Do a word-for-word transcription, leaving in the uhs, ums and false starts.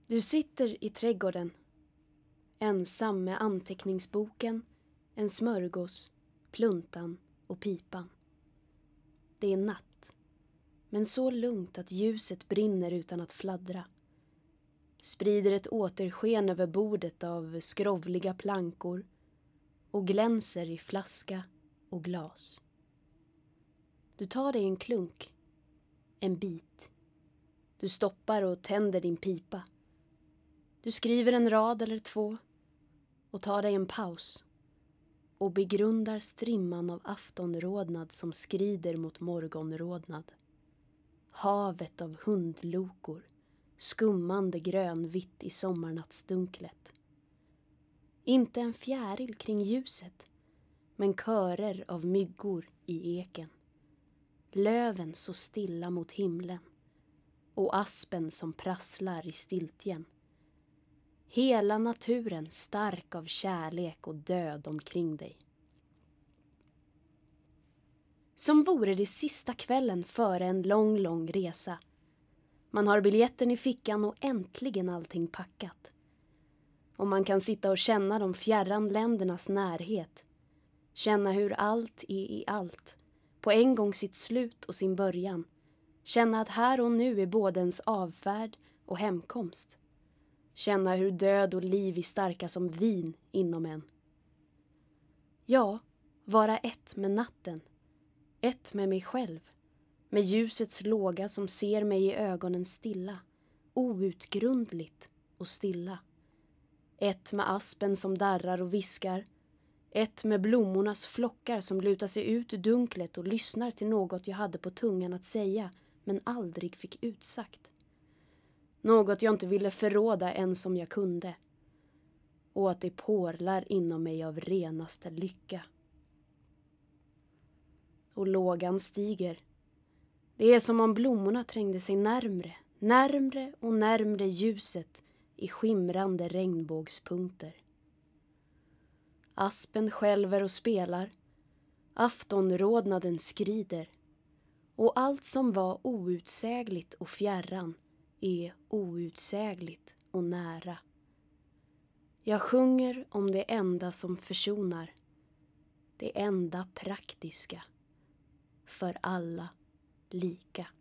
Du sitter i trädgården, ensam med anteckningsboken, en smörgås, pluntan och pipan. Det är natt, men så lugnt att ljuset brinner utan att fladdra. Sprider ett återsken över bordet av skrovliga plankor och glänser i flaska och glas. Du tar dig en klunk, en bit. Du stoppar och tänder din pipa. Du skriver en rad eller två och tar dig en paus och begrundar strimman av aftonrodnad som skrider mot morgonrodnad. Havet av hundlokor, skummande grönvitt i sommarnattsdunklet. Inte en fjäril kring ljuset, men körer av myggor i eken. Löven så stilla mot himlen och aspen som prasslar i stiltjen. Hela naturen stark av kärlek och död omkring dig. Som vore det sista kvällen före en lång, lång resa. Man har biljetten i fickan och äntligen allting packat. Och man kan sitta och känna de fjärran ländernas närhet. Känna hur allt är i allt. På en gång sitt slut och sin början. Känna att här och nu är både ens avfärd och hemkomst. Känna hur död och liv är starka som vin inom en. Ja, vara ett med natten. Ett med mig själv. Med ljusets låga som ser mig i ögonen stilla. Outgrundligt och stilla. Ett med aspen som darrar och viskar. Ett med blommornas flockar som lutar sig ut ur dunklet och lyssnar till något jag hade på tungan att säga men aldrig fick utsagt. Något jag inte ville förråda än som jag kunde. Och att det porlar inom mig av renaste lycka. Och lågan stiger. Det är som om blommorna trängde sig närmre, närmre och närmre ljuset i skimrande regnbågspunkter. Aspen skälver och spelar. Aftonrodnaden skrider. Och allt som var outsägligt och fjärran är outsägligt och nära. Jag sjunger om det enda som försonar. Det enda praktiska. För alla lika.